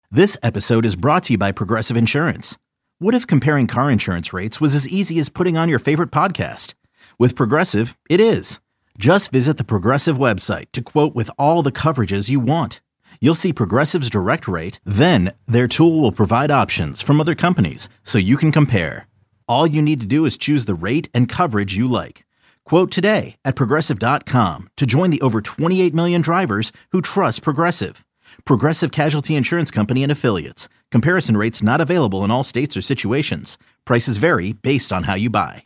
This episode is brought to you by Progressive Insurance. What if comparing car insurance rates was as easy as putting on your favorite podcast? With Progressive, it is. Just visit the Progressive website to quote with all the coverages you want. You'll see Progressive's direct rate, then their tool will provide options from other companies so you can compare. All you need to do is choose the rate and coverage you like. Quote today at Progressive.com to join the over 28 million drivers who trust Progressive. Progressive Casualty Insurance Company and Affiliates. Comparison rates not available in all states or situations. Prices vary based on how you buy.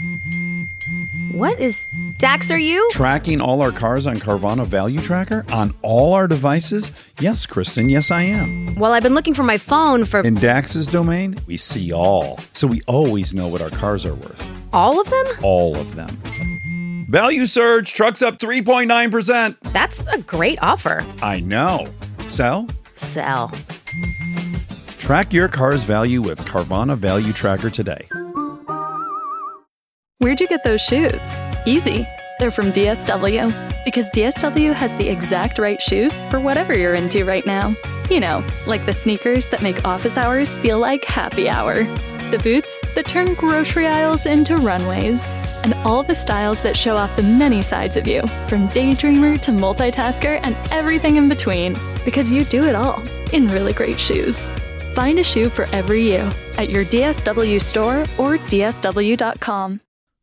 What is... Dax, are you? Tracking all our cars on Carvana Value Tracker on all our devices? Yes, Kristen, yes I am. Well, I've been looking for my phone for... In Dax's domain, we see all. So we always know what our cars are worth. All of them? All of them. Value surge, trucks up 3.9%. That's a great offer. I know. Sell? Sell. Track your car's value with Carvana Value Tracker today. Where'd you get those shoes? Easy. They're from DSW. Because DSW has the exact right shoes for whatever you're into right now. You know, like the sneakers that make office hours feel like happy hour. The boots that turn grocery aisles into runways. And all the styles that show off the many sides of you, from daydreamer to multitasker and everything in between. Because you do it all in really great shoes. Find a shoe for every you at your DSW store or DSW.com.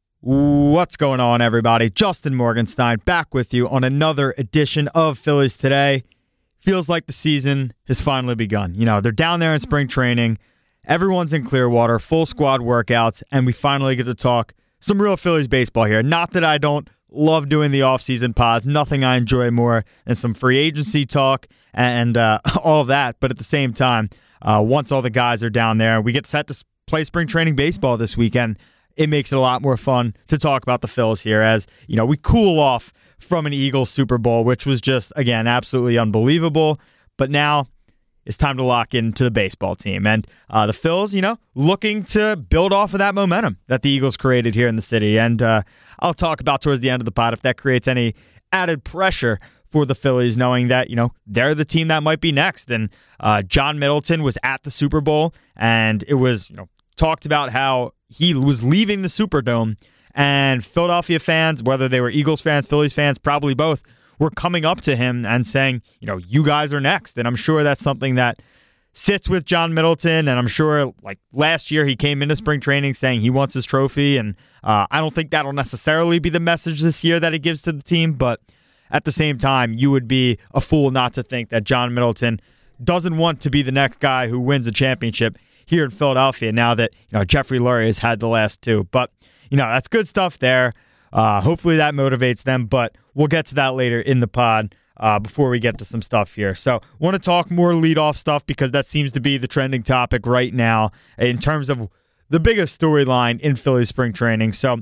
What's going on, everybody? Justin Morgenstein back with you on another edition of Phillies Today. Feels like the season has finally begun. You know, they're down there in spring training. Everyone's in Clearwater, full squad workouts, and we finally get to talk some real Phillies baseball here. Not that I don't love doing the off-season pods. Nothing I enjoy more than some free agency talk and all that. But at the same time, once all the guys are down there, we get set to play spring training baseball this weekend. It makes it a lot more fun to talk about the Phils here as, you know, we cool off from an Eagles Super Bowl, which was just, again, absolutely unbelievable. But now it's time to lock into the baseball team. And the Phils, you know, looking to build off of that momentum that the Eagles created here in the city. And I'll talk about towards the end of the pod if that creates any added pressure for the Phillies, knowing that, you know, they're the team that might be next. And John Middleton was at the Super Bowl, and it was, you know, talked about how he was leaving the Superdome, and Philadelphia fans, whether they were Eagles fans, Phillies fans, probably both, were coming up to him and saying, you know, you guys are next. And I'm sure that's something that sits with John Middleton, and I'm sure, like last year, he came into spring training saying he wants his trophy, and I don't think that'll necessarily be the message this year that he gives to the team, but at the same time, you would be a fool not to think that John Middleton doesn't want to be the next guy who wins a championship here in Philadelphia now that, you know, Jeffrey Lurie has had the last two. But, you know, that's good stuff there. Hopefully that motivates them, but we'll get to that later in the pod before we get to some stuff here. So want to talk more leadoff stuff because that seems to be the trending topic right now in terms of the biggest storyline in Philly spring training. So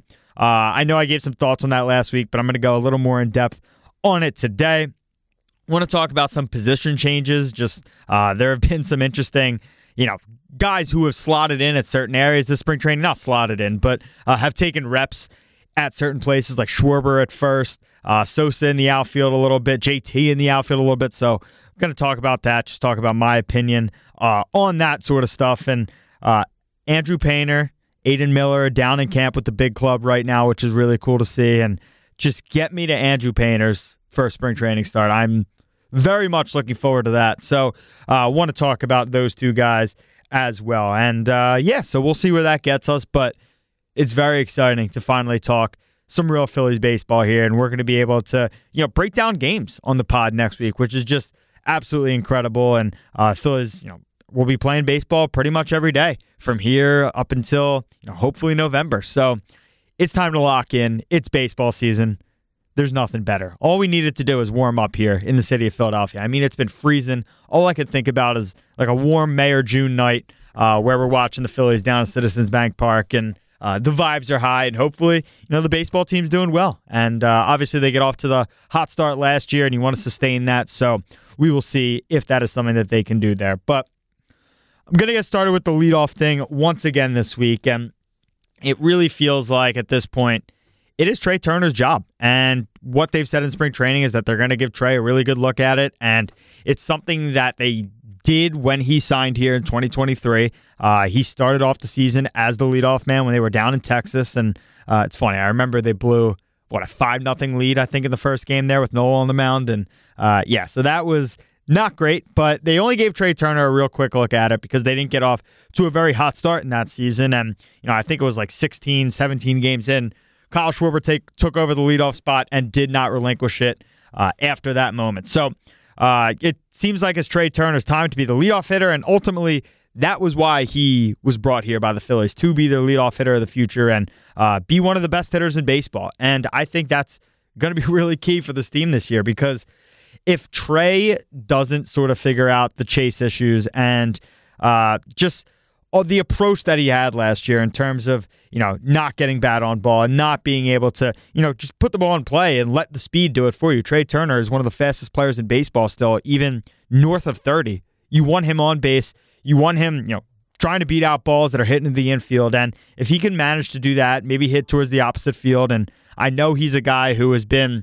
I know I gave some thoughts on that last week, but I'm going to go a little more in depth on it today. Want to talk about some position changes. Just there have been some interesting, you know, guys who have slotted in at certain areas this spring training, not slotted in, but have taken reps at certain places like Schwarber at first, Sosa in the outfield a little bit, JT in the outfield a little bit. So I'm going to talk about that, just talk about my opinion on that sort of stuff. And Andrew Painter, Aiden Miller down in camp with the big club right now, which is really cool to see. And just get me to Andrew Painter's first spring training start. I'm very much looking forward to that. So I want to talk about those two guys as well. And so we'll see where that gets us. But it's very exciting to finally talk some real Phillies baseball here. And we're going to be able to, you know, break down games on the pod next week, which is just absolutely incredible. And Phillies, you know, we'll be playing baseball pretty much every day from here up until, you know, hopefully November. So it's time to lock in. It's baseball season. There's nothing better. All we needed to do is warm up here in the city of Philadelphia. I mean, it's been freezing. All I could think about is like a warm May or June night where we're watching the Phillies down at Citizens Bank Park, and the vibes are high, and hopefully, you know, the baseball team's doing well. And obviously they get off to the hot start last year, and you want to sustain that. So we will see if that is something that they can do there. But I'm going to get started with the leadoff thing once again this week, and it really feels like at this point it is Trey Turner's job. And what they've said in spring training is that they're going to give Trey a really good look at it. And it's something that they did when he signed here in 2023. He started off the season as the leadoff man when they were down in Texas. And it's funny, I remember they blew, a 5-0 lead, I think, in the first game there with Nola on the mound. And so that was not great, but they only gave Trey Turner a real quick look at it because they didn't get off to a very hot start in that season. And, I think it was like 16, 17 games in, Kyle Schwarber took over the leadoff spot and did not relinquish it after that moment. So it seems like it's Trey Turner's time to be the leadoff hitter, and ultimately that was why he was brought here by the Phillies, to be their leadoff hitter of the future and be one of the best hitters in baseball. And I think that's going to be really key for this team this year, because if Trey doesn't sort of figure out the chase issues and just the approach that he had last year in terms of, not getting bat on ball and not being able to, just put the ball in play and let the speed do it for you. Trey Turner is one of the fastest players in baseball still, even north of 30. You want him on base. You want him, trying to beat out balls that are hitting in the infield. And if he can manage to do that, maybe hit towards the opposite field. And I know he's a guy who has been,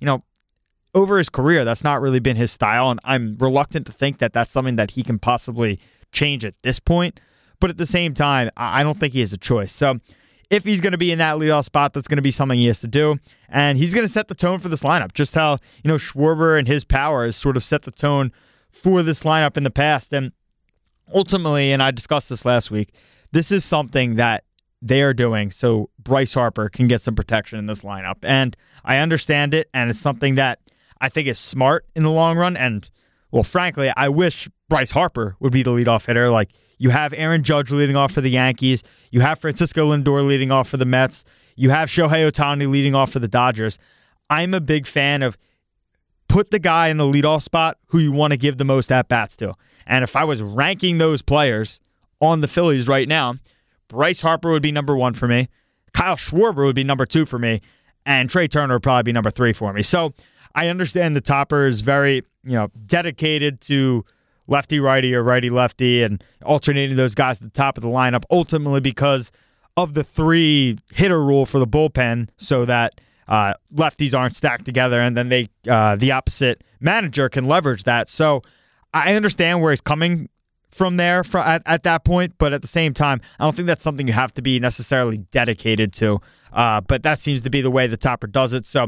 over his career, that's not really been his style. And I'm reluctant to think that that's something that he can possibly change at this point. But at the same time, I don't think he has a choice. So if he's going to be in that leadoff spot, that's going to be something he has to do. And he's going to set the tone for this lineup, just how, Schwarber and his power has sort of set the tone for this lineup in the past. And ultimately, and I discussed this last week, this is something that they are doing so Bryce Harper can get some protection in this lineup. And I understand it, and it's something that I think is smart in the long run. And, well, frankly, I wish Bryce Harper would be the leadoff hitter. Like, you have Aaron Judge leading off for the Yankees. You have Francisco Lindor leading off for the Mets. You have Shohei Ohtani leading off for the Dodgers. I'm a big fan of put the guy in the leadoff spot who you want to give the most at-bats to. And if I was ranking those players on the Phillies right now, Bryce Harper would be number 1 for me. Kyle Schwarber would be number 2 for me. And Trey Turner would probably be number 3 for me. So I understand the Topper is very, dedicated to lefty-righty or righty-lefty and alternating those guys at the top of the lineup, ultimately because of the 3-hitter rule for the bullpen, so that lefties aren't stacked together, and then the opposite manager can leverage that. So I understand where he's coming from there at that point, but at the same time, I don't think that's something you have to be necessarily dedicated to. But that seems to be the way the Topper does it. So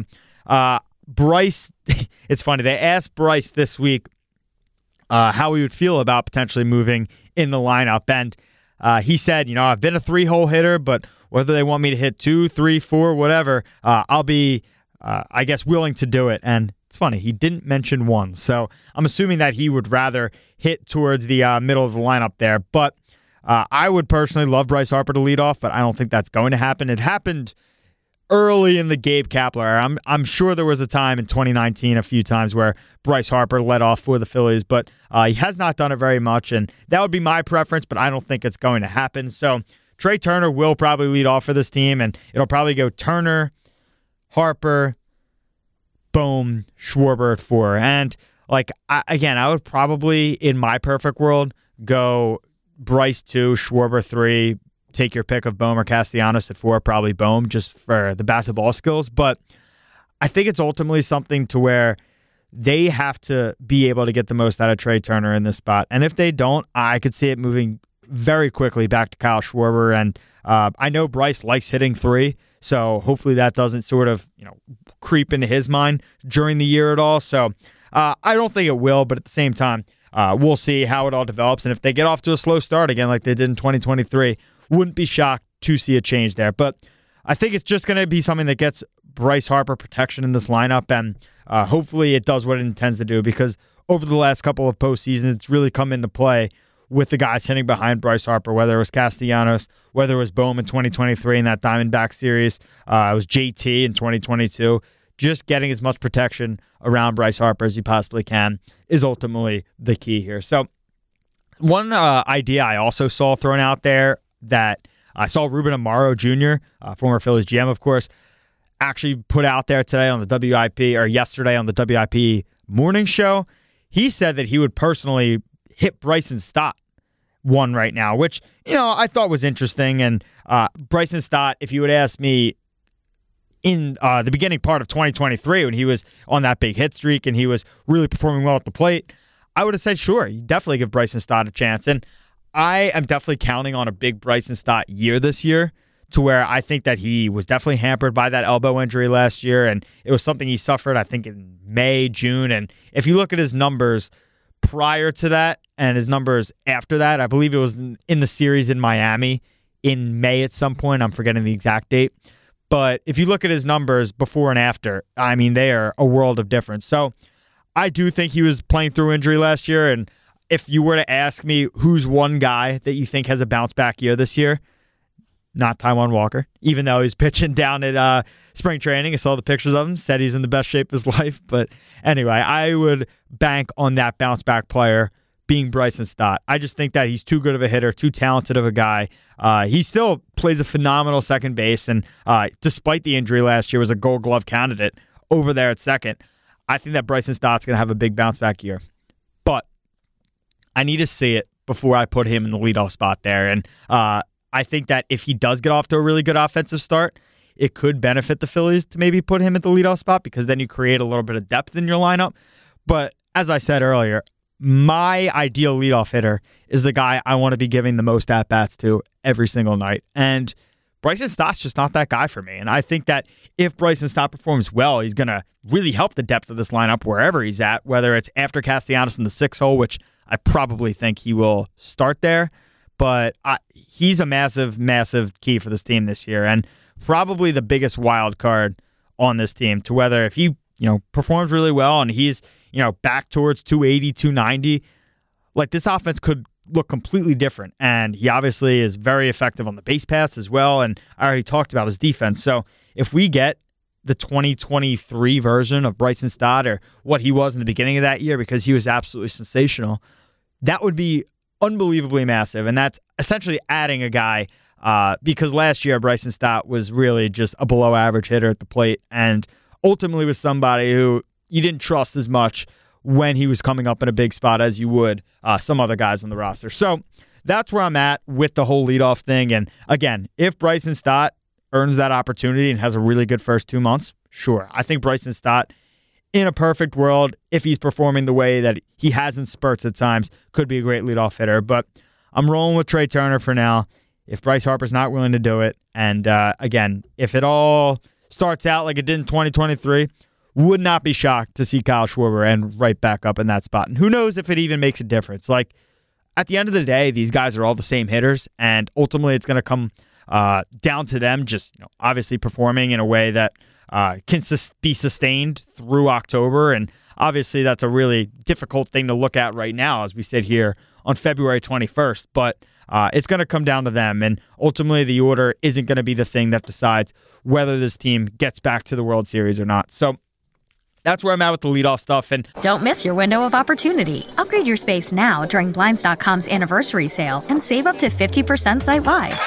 Bryce, it's funny, they asked Bryce this week how he would feel about potentially moving in the lineup. And he said, I've been a 3-hole hitter, but whether they want me to hit 2, 3, 4, whatever, I'll be, I guess, willing to do it. And it's funny, he didn't mention 1. So I'm assuming that he would rather hit towards the middle of the lineup there. But I would personally love Bryce Harper to lead off, but I don't think that's going to happen. It happened early in the Gabe Kapler era. I'm sure there was a time in 2019, a few times, where Bryce Harper led off for the Phillies, but he has not done it very much, and that would be my preference, but I don't think it's going to happen. So Trey Turner will probably lead off for this team, and it'll probably go Turner, Harper, Bohm, Schwarber at 4. And I would probably, in my perfect world, go Bryce 2, Schwarber 3, take your pick of Bohm or Castellanos at 4, probably Bohm, just for the bat-to-ball skills. But I think it's ultimately something to where they have to be able to get the most out of Trey Turner in this spot. And if they don't, I could see it moving very quickly back to Kyle Schwarber. And I know Bryce likes hitting 3, so hopefully that doesn't sort of creep into his mind during the year at all. So I don't think it will, but at the same time, we'll see how it all develops. And if they get off to a slow start again like they did in 2023, wouldn't be shocked to see a change there. But I think it's just going to be something that gets Bryce Harper protection in this lineup, and hopefully it does what it intends to do, because over the last couple of postseasons, it's really come into play with the guys hitting behind Bryce Harper, whether it was Castellanos, whether it was Bohm in 2023 in that Diamondback series, it was JT in 2022. Just getting as much protection around Bryce Harper as you possibly can is ultimately the key here. So one idea I also saw thrown out there that I saw Ruben Amaro Jr., former Phillies GM, of course, actually put out there today on the WIP, or yesterday on the WIP morning show. He said that he would personally hit Bryson Stott 1 right now, which, I thought was interesting. And Bryson Stott, if you would ask me, in the beginning part of 2023 when he was on that big hit streak and he was really performing well at the plate, I would have said, sure, you definitely give Bryson Stott a chance. And I am definitely counting on a big Bryson Stott year this year, to where I think that he was definitely hampered by that elbow injury last year, and it was something he suffered, I think, in May, June. And if you look at his numbers prior to that and his numbers after that, I believe it was in the series in Miami in May at some point. I'm forgetting the exact date. But if you look at his numbers before and after, I mean, they are a world of difference. So I do think he was playing through injury last year, and if you were to ask me who's one guy that you think has a bounce-back year this year, not Taijuan Walker, even though he's pitching down at spring training. I saw the pictures of him, said he's in the best shape of his life. But anyway, I would bank on that bounce-back player being Bryson Stott. I just think that he's too good of a hitter, too talented of a guy. He still plays a phenomenal second base, and despite the injury last year, was a Gold Glove candidate over there at second. I think that Bryson Stott's going to have a big bounce-back year. But I need to see it before I put him in the leadoff spot there. And I think that if he does get off to a really good offensive start, it could benefit the Phillies to maybe put him at the leadoff spot, because then you create a little bit of depth in your lineup. But as I said earlier, my ideal leadoff hitter is the guy I want to be giving the most at-bats to every single night. And Bryson Stott's just not that guy for me. And I think that if Bryson Stott performs well, he's going to really help the depth of this lineup wherever he's at, whether it's after Castellanos in the 6th hole, which I probably think he will start there. But he's a massive, massive key for this team this year, and probably the biggest wild card on this team, to whether if he performs really well and he's back towards 280, 290, like this offense could look completely different. And he obviously is very effective on the base paths as well, and I already talked about his defense. So if we get the 2023 version of Bryson Stott, or what he was in the beginning of that year, because he was absolutely sensational, that would be unbelievably massive. And that's essentially adding a guy, because last year Bryson Stott was really just a below average hitter at the plate, and ultimately was somebody who you didn't trust as much when he was coming up in a big spot as you would some other guys on the roster. So that's where I'm at with the whole leadoff thing. And again, if Bryson Stott earns that opportunity and has a really good first 2 months, sure. I think Bryson Stott, in a perfect world, if he's performing the way that he has in spurts at times, could be a great leadoff hitter. But I'm rolling with Trey Turner for now. If Bryce Harper's not willing to do it, and again, if it all starts out like it did in 2023, would not be shocked to see Kyle Schwarber end right back up in that spot. And who knows if it even makes a difference. Like, at the end of the day, these guys are all the same hitters, and ultimately it's going to come down to them just obviously performing in a way that can be sustained through October. And obviously that's a really difficult thing to look at right now as we sit here on February 21st. But it's going to come down to them. And ultimately the order isn't going to be the thing that decides whether this team gets back to the World Series or not. So that's where I'm at with the leadoff stuff. And don't miss your window of opportunity. Upgrade your space now during Blinds.com's anniversary sale and save up to 50% site-wide.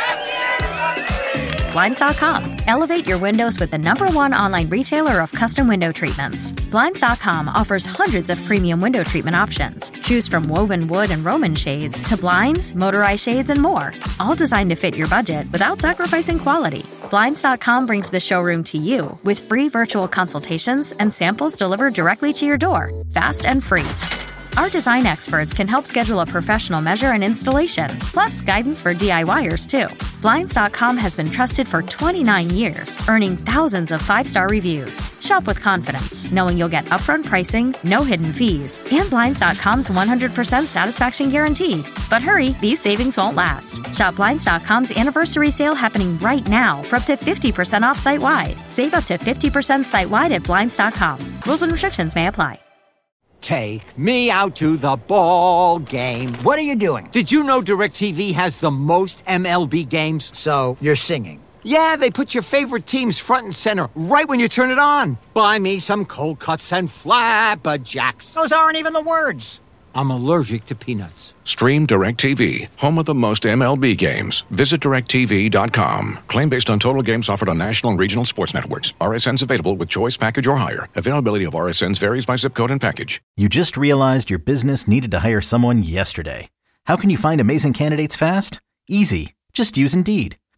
Blinds.com. Elevate your windows with the #1 online retailer of custom window treatments. Blinds.com offers hundreds of premium window treatment options. Choose from woven wood and Roman shades to blinds, motorized shades, and more. All designed to fit your budget without sacrificing quality. Blinds.com brings the showroom to you with free virtual consultations and samples delivered directly to your door, fast and free. Our design experts can help schedule a professional measure and installation, plus guidance for DIYers, too. Blinds.com has been trusted for 29 years, earning thousands of 5-star reviews. Shop with confidence, knowing you'll get upfront pricing, no hidden fees, and Blinds.com's 100% satisfaction guarantee. But hurry, these savings won't last. Shop Blinds.com's anniversary sale happening right now for up to 50% off site-wide. Save up to 50% site-wide at Blinds.com. Rules and restrictions may apply. Take me out to the ball game. What are you doing? Did you know DirecTV has the most MLB games? So, you're singing. Yeah, they put your favorite teams front and center right when you turn it on. Buy me some cold cuts and flapjacks. Those aren't even the words. I'm allergic to peanuts. Stream DirecTV, home of the most MLB games. Visit DirecTV.com. Claim based on total games offered on national and regional sports networks. RSNs available with choice package or higher. Availability of RSNs varies by zip code and package. You just realized your business needed to hire someone yesterday. How can you find amazing candidates fast? Easy. Just use Indeed.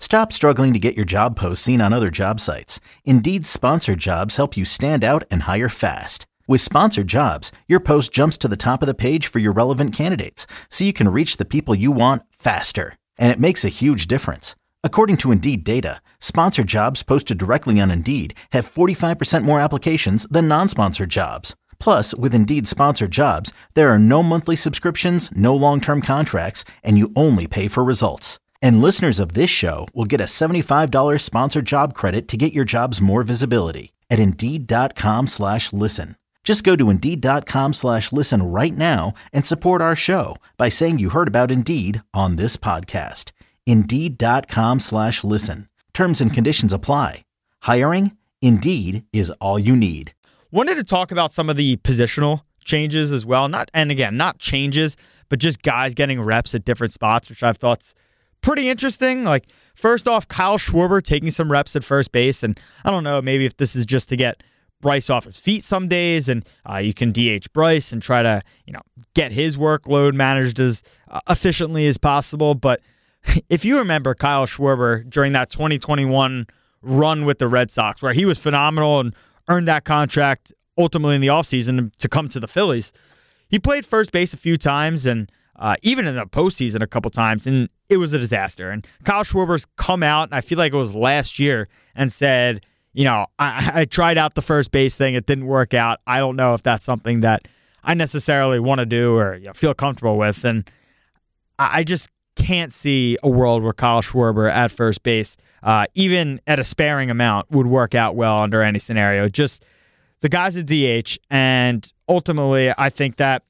Stop struggling to get your job posts seen on other job sites. Indeed's sponsored jobs help you stand out and hire fast. With sponsored jobs, your post jumps to the top of the page for your relevant candidates, so you can reach the people you want faster. And it makes a huge difference. According to Indeed data, sponsored jobs posted directly on Indeed have 45% more applications than non-sponsored jobs. Plus, with Indeed sponsored jobs, there are no monthly subscriptions, no long-term contracts, and you only pay for results. And listeners of this show will get a $75 sponsored job credit to get your jobs more visibility at Indeed.com/listen. Just go to Indeed.com/listen right now and support our show by saying you heard about Indeed on this podcast. Indeed.com/listen. Terms and conditions apply. Hiring? Indeed is all you need. Wanted to talk about some of the positional changes as well. Not changes, but just guys getting reps at different spots, which I've thought's pretty interesting. Like, first off, Kyle Schwarber taking some reps at first base. And I don't know, maybe if this is just to get Bryce off his feet some days, and you can DH Bryce and try to, get his workload managed as efficiently as possible. But if you remember Kyle Schwarber during that 2021 run with the Red Sox, where he was phenomenal and earned that contract ultimately in the offseason to come to the Phillies, he played first base a few times and even in the postseason a couple times, and it was a disaster. And Kyle Schwarber's come out, and I feel like it was last year, and said, I tried out the first base thing. It didn't work out. I don't know if that's something that I necessarily want to do or feel comfortable with. And I just can't see a world where Kyle Schwarber at first base, even at a sparing amount, would work out well under any scenario. Just the guy's a DH, and ultimately I think that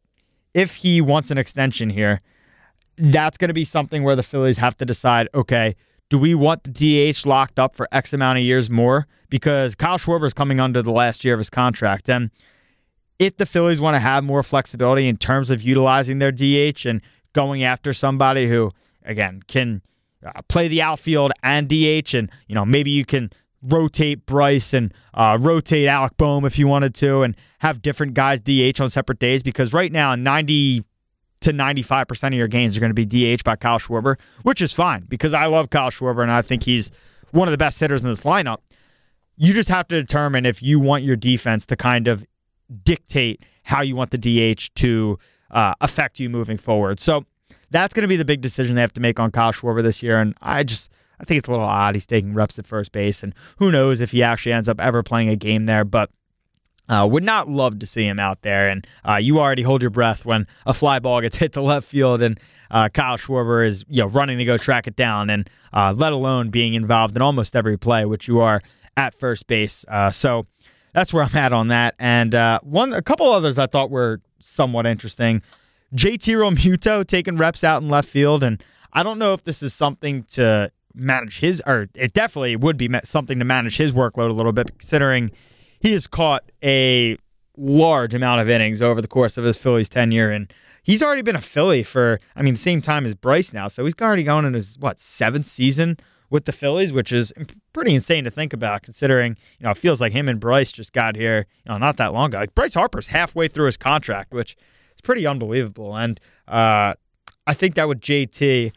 if he wants an extension here, that's going to be something where the Phillies have to decide, okay, do we want the DH locked up for X amount of years more? Because Kyle Schwarber is coming under the last year of his contract. And if the Phillies want to have more flexibility in terms of utilizing their DH and going after somebody who, again, can play the outfield and DH, and maybe you can rotate Bryce and rotate Alec Boehm if you wanted to, and have different guys DH on separate days, because right now 90 to 95% of your games are going to be DH by Kyle Schwarber, which is fine because I love Kyle Schwarber and I think he's one of the best hitters in this lineup. You just have to determine if you want your defense to kind of dictate how you want the DH to affect you moving forward. So that's going to be the big decision they have to make on Kyle Schwarber this year, and I think it's a little odd he's taking reps at first base, and who knows if he actually ends up ever playing a game there, but would not love to see him out there. And you already hold your breath when a fly ball gets hit to left field and Kyle Schwarber is running to go track it down, and let alone being involved in almost every play, which you are at first base. So that's where I'm at on that. And a couple others I thought were somewhat interesting. JT Realmuto taking reps out in left field, and I don't know if this is something to manage his, or it definitely would be something to manage his workload a little bit, considering he has caught a large amount of innings over the course of his Phillies tenure, and he's already been a Philly for, the same time as Bryce now, so he's already going in his, 7th season with the Phillies, which is pretty insane to think about, considering, it feels like him and Bryce just got here, not that long ago. Like, Bryce Harper's halfway through his contract, which is pretty unbelievable, and I think that with JT,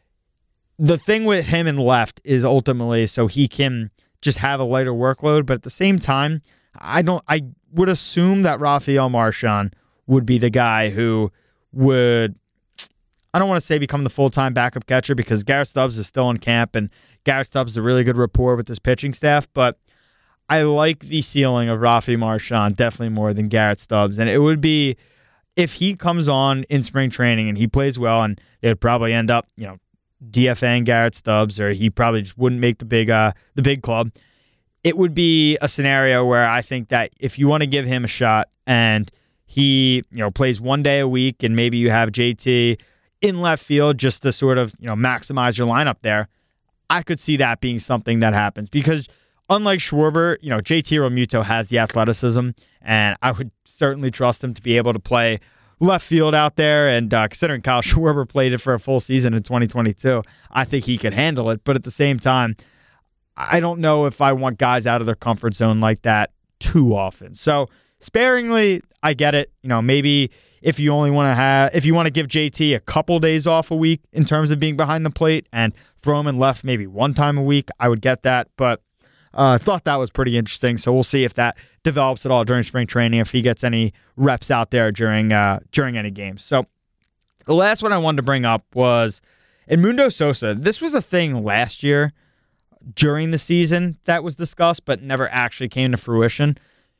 the thing with him in left is ultimately so he can just have a lighter workload, but at the same time, I would assume that Rafael Marchand would be the guy who would, I don't want to say become the full-time backup catcher, because Garrett Stubbs is still in camp, and Garrett Stubbs has a really good rapport with his pitching staff, but I like the ceiling of Rafael Marchand definitely more than Garrett Stubbs, and it would be, if he comes on in spring training and he plays well, and it would probably end up, DFAing Garrett Stubbs, or he probably just wouldn't make the big club. It would be a scenario where I think that if you want to give him a shot and he plays one day a week, and maybe you have JT in left field just to sort of maximize your lineup there, I could see that being something that happens, because unlike Schwarber, JT Realmuto has the athleticism, and I would certainly trust him to be able to play left field out there, and considering Kyle Schwarber played it for a full season in 2022, I think he could handle it. But at the same time, I don't know if I want guys out of their comfort zone like that too often. So sparingly, I get it. Maybe if you want to give JT a couple days off a week in terms of being behind the plate and throw him in left maybe one time a week, I would get that. But I thought that was pretty interesting. So we'll see if that develops at all during spring training, if he gets any reps out there during any games. So the last one I wanted to bring up was Edmundo Sosa. This was a thing last year during the season that was discussed, but never actually came to fruition.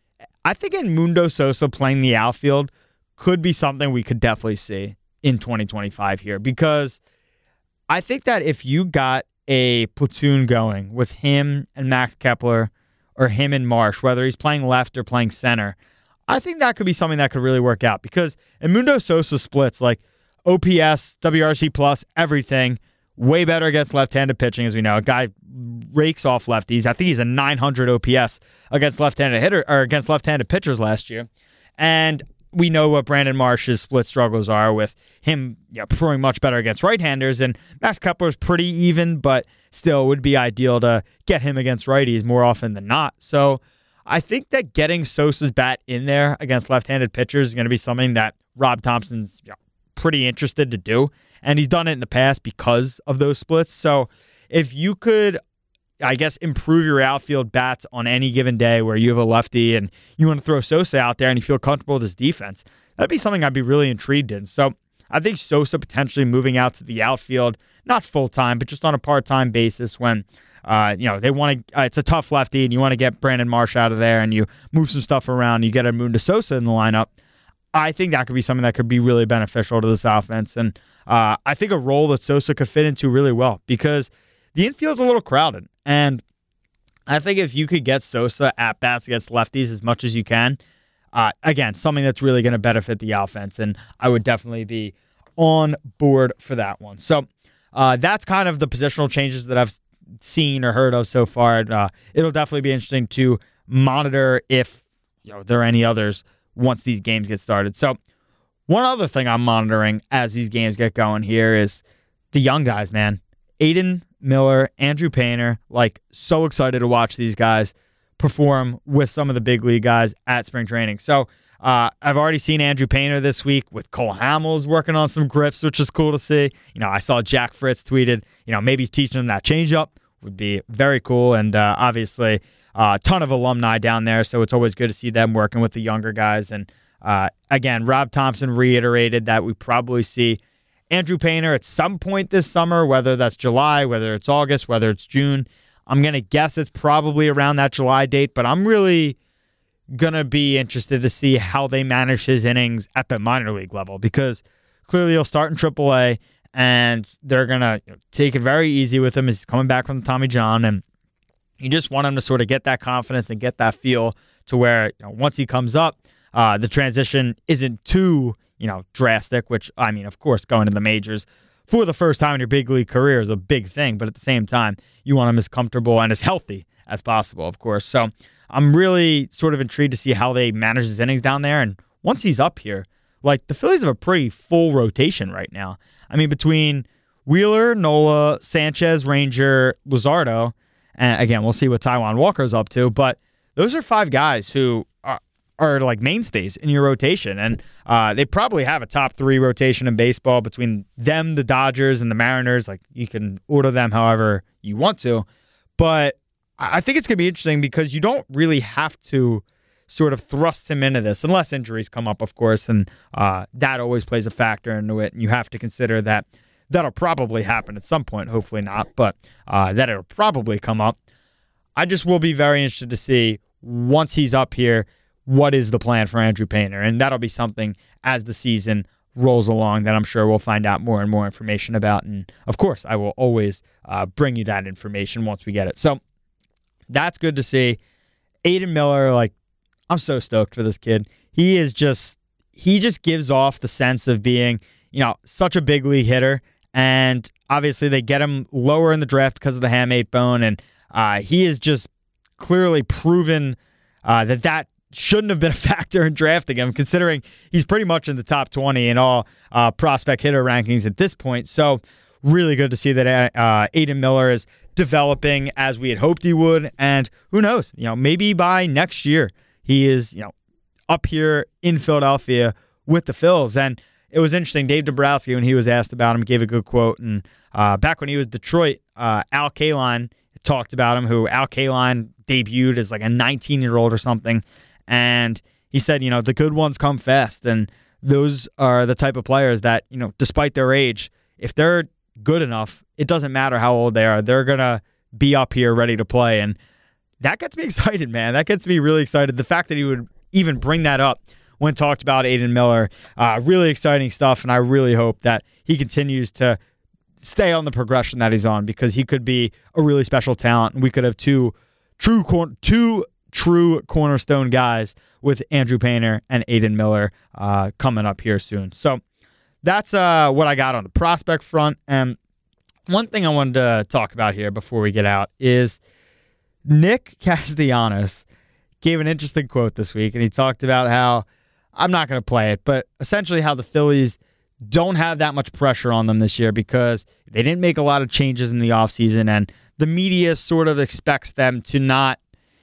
I think Edmundo Sosa playing the outfield could be something we could definitely see in 2025 here, because I think that if you got a platoon going with him and Max Kepler or him and Marsh, whether he's playing left or playing center, I think that could be something that could really work out, because Edmundo Sosa splits like OPS, WRC plus, everything, way better against left-handed pitching, as we know. A guy rakes off lefties. I think he's a 900 OPS against left-handed pitchers last year. And we know what Brandon Marsh's split struggles are, with him performing much better against right-handers. And Max Kepler's pretty even, but still would be ideal to get him against righties more often than not. So I think that getting Sosa's bat in there against left-handed pitchers is going to be something that Rob Thompson's pretty interested to do. And he's done it in the past because of those splits. So if you could, I guess, improve your outfield bats on any given day where you have a lefty and you want to throw Sosa out there and you feel comfortable with his defense, that'd be something I'd be really intrigued in. So I think Sosa potentially moving out to the outfield, not full-time, but just on a part-time basis when, they want to, it's a tough lefty and you want to get Brandon Marsh out of there and you move some stuff around, you get Edmundo Sosa in the lineup. I think that could be something that could be really beneficial to this offense. And I think a role that Sosa could fit into really well, because the infield's a little crowded. And I think if you could get Sosa at bats against lefties as much as you can, again, something that's really going to benefit the offense. And I would definitely be on board for that one. So that's kind of the positional changes that I've seen or heard of so far. It'll definitely be interesting to monitor if there are any others once these games get started. So one other thing I'm monitoring as these games get going here is the young guys, man. Aiden Miller, Andrew Painter, so excited to watch these guys perform with some of the big league guys at spring training. So I've already seen Andrew Painter this week with Cole Hamels working on some grips, which is cool to see. I saw Jack Fritz tweeted, maybe he's teaching him that changeup. Would be very cool. And obviously a ton of alumni down there, so it's always good to see them working with the younger guys. And again, Rob Thompson reiterated that we probably see Andrew Painter at some point this summer, whether that's July, whether it's August, whether it's June. I'm going to guess it's probably around that July date, but I'm really going to be interested to see how they manage his innings at the minor league level, because clearly he'll start in AAA, and they're going to take it very easy with him. He's coming back from the Tommy John, and you just want him to sort of get that confidence and get that feel to where once he comes up, the transition isn't too drastic, which, I mean, of course, going to the majors for the first time in your big league career is a big thing, but at the same time, you want him as comfortable and as healthy as possible, of course. So I'm really sort of intrigued to see how they manage his innings down there. And once he's up here, the Phillies have a pretty full rotation right now. I mean, between Wheeler, Nola, Sanchez, Ranger, Luzardo, and again, we'll see what Taijuan Walker's up to, but those are 5 guys who are mainstays in your rotation. And they probably have a top 3 rotation in baseball between them, the Dodgers, and the Mariners. You can order them however you want to. But I think it's going to be interesting because you don't really have to sort of thrust him into this unless injuries come up, of course. And that always plays a factor into it. And you have to consider that that'll probably happen at some point. Hopefully not, but that it'll probably come up. I just will be very interested to see once he's up here, what is the plan for Andrew Painter? And that'll be something as the season rolls along that I'm sure we'll find out more and more information about. And of course, I will always bring you that information once we get it. So that's good to see. Aiden Miller, I'm so stoked for this kid. He just gives off the sense of being, such a big league hitter. And obviously they get him lower in the draft because of the hamate bone. And he is just clearly proven that shouldn't have been a factor in drafting him, considering he's pretty much in the top 20 in all prospect hitter rankings at this point. So really good to see that Aiden Miller is developing as we had hoped he would. And who knows, maybe by next year he is, up here in Philadelphia with the Phils. And it was interesting. Dave Dombrowski, when he was asked about him, gave a good quote. And back when he was Detroit, Al Kaline talked about him, who Al Kaline debuted as like a 19-year-old or something. And he said, the good ones come fast. And those are the type of players that, despite their age, if they're good enough, it doesn't matter how old they are. They're going to be up here ready to play. And that gets me excited, man. That gets me really excited. The fact that he would even bring that up when talked about Aidan Miller, really exciting stuff. And I really hope that he continues to stay on the progression that he's on, because he could be a really special talent. And we could have two true cornerstone guys with Andrew Painter and Aidan Miller coming up here soon. So that's what I got on the prospect front. And one thing I wanted to talk about here before we get out is Nick Castellanos gave an interesting quote this week, and he talked about how, I'm not going to play it, but essentially how the Phillies don't have that much pressure on them this year because they didn't make a lot of changes in the offseason, and the media sort of expects them to not,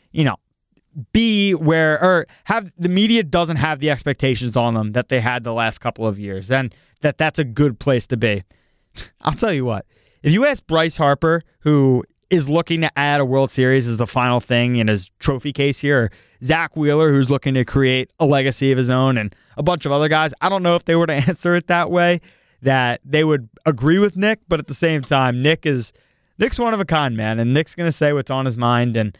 be where, or have, the media doesn't have the expectations on them that they had the last couple of years, and that's a good place to be. I'll tell you what, if you ask Bryce Harper, who is looking to add a World Series as the final thing in his trophy case here, or Zach Wheeler, who's looking to create a legacy of his own, and a bunch of other guys, I don't know if they were to answer it that way, that they would agree with Nick, but at the same time, Nick's one of a kind, man, and Nick's going to say what's on his mind, and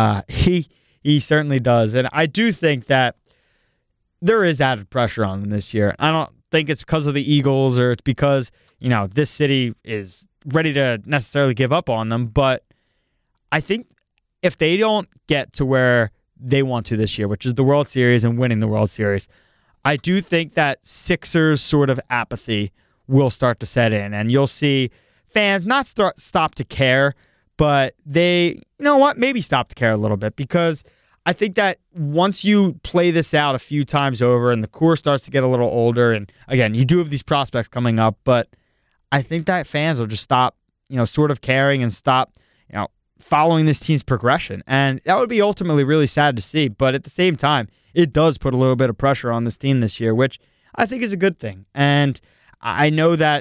he certainly does. And I do think that there is added pressure on them this year. I don't think it's because of the Eagles, or it's because, this city is ready to necessarily give up on them, but I think if they don't get to where they want to this year, which is the World Series and winning the World Series, I do think that Sixers sort of apathy will start to set in, and you'll see fans not stop to care, but they, maybe stop to care a little bit, because I think that once you play this out a few times over and the core starts to get a little older, and again, you do have these prospects coming up, but I think that fans will just stop, sort of caring and stop, following this team's progression. And that would be ultimately really sad to see. But at the same time, it does put a little bit of pressure on this team this year, which I think is a good thing. And I know that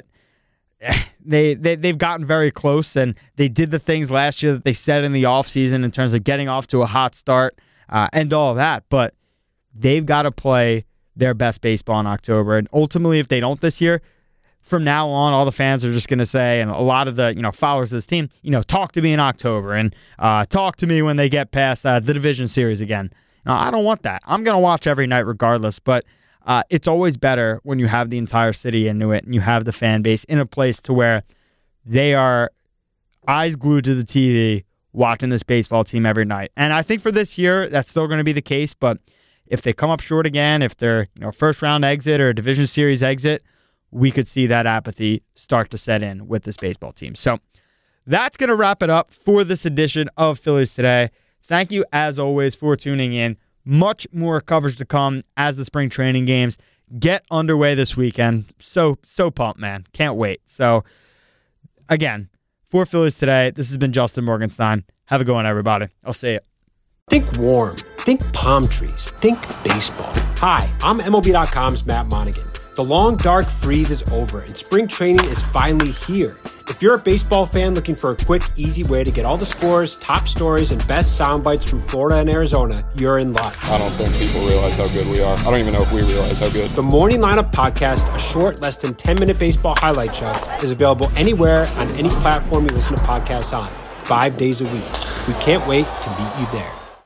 they've gotten very close, and they did the things last year that they said in the offseason in terms of getting off to a hot start and all of that. But they've got to play their best baseball in October. And ultimately, if they don't this year, from now on, all the fans are just going to say, and a lot of the followers of this team, talk to me in October, and talk to me when they get past the division series again. Now, I don't want that. I'm going to watch every night regardless, but it's always better when you have the entire city into it, and you have the fan base in a place to where they are eyes glued to the TV watching this baseball team every night. And I think for this year, that's still going to be the case, but if they come up short again, if they're first round exit or a division series exit, we could see that apathy start to set in with this baseball team. So that's going to wrap it up for this edition of Phillies Today. Thank you, as always, for tuning in. Much more coverage to come as the spring training games get underway this weekend. So pumped, man. Can't wait. So, again, for Phillies Today, this has been Justin Morgenstein. Have a good one, everybody. I'll see you. Think warm. Think palm trees. Think baseball. Hi, I'm MLB.com's Matt Monaghan. The long, dark freeze is over, and spring training is finally here. If you're a baseball fan looking for a quick, easy way to get all the scores, top stories, and best sound bites from Florida and Arizona, you're in luck. I don't think people realize how good we are. I don't even know if we realize how good. The Morning Lineup Podcast, a short, less than 10-minute baseball highlight show, is available anywhere on any platform you listen to podcasts on, 5 days a week. We can't wait to meet you there.